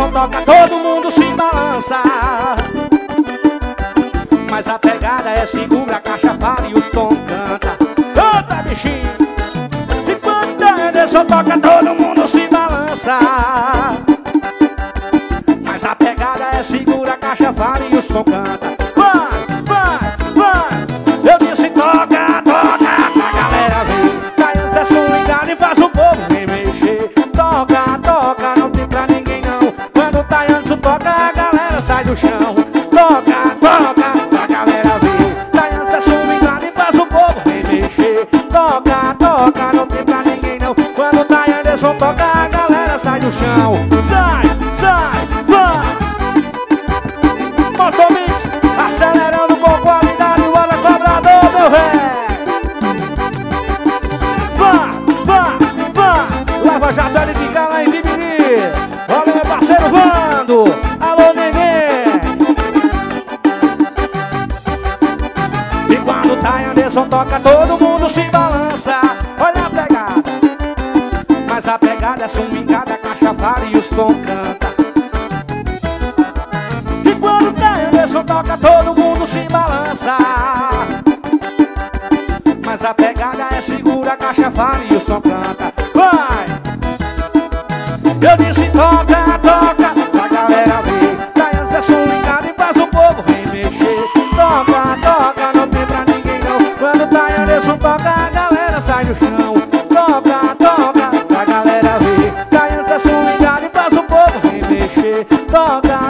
Anderson toca, todo mundo se balança. Mas a pegada é segura, a caixa fala e os tom canta. Canta, bichinho. Enquanto Anderson toca, todo mundo se balança. Mas a pegada é segura, a caixa fala e os tom canta. Vai. Eu disse toca, toca, pra galera ver. Taian é swingado e faz o povo remexer. Toca, toca, não tem pra ninguém não. Quando o Taian toca, a galera sai do chão. Toca, toca, pra galera ver. Taian é swingado e faz o povo remexer. Toca, toca, não tem pra ninguém não. Quando o Taian Anderson toca, a galera sai do chão. Sai, vai. Motomix, acelerando com qualidade. Olha cobrador, meu velho. Vai. Lava Jato LTK lá em Vibiri. Olha meu parceiro Vando. Alô, neném. E quando o Taian Anderson toca, todo mundo se balança. Olha a pegada. Mas a pegada é swingada, a caixa fala e os tom canta. E quando o Taian Anderson toca, todo mundo se balança. Mas a pegada é segura, a caixa fala e o som canta. Vai! Eu disse toca, toca, pra galera ver. Taian é swingado e faz o povo remexer. Toca, toca, não tem pra ninguém não. Quando o Taian Anderson toca, a galera sai do chão. Toca, toca, pra galera ver. Taian é swingado e faz o povo remexer. Toca,